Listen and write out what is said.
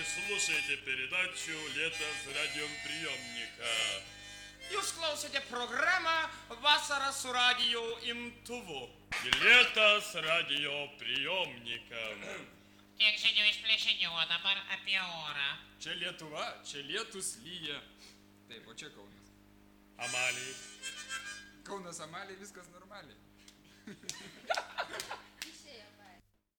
Вы слушаете передачу «Лето с радиоприемника». Jūs klausėte programą «Vasara su radio imtuvu». «Лето с радиоприемником». Tiek žinių iš plėšinių, o dabar apie orą. Čia Lietuva, čia lietus lyja. Taip, o čia Kaunas. Амалий. Kaunas Amalija, viskas normaliai.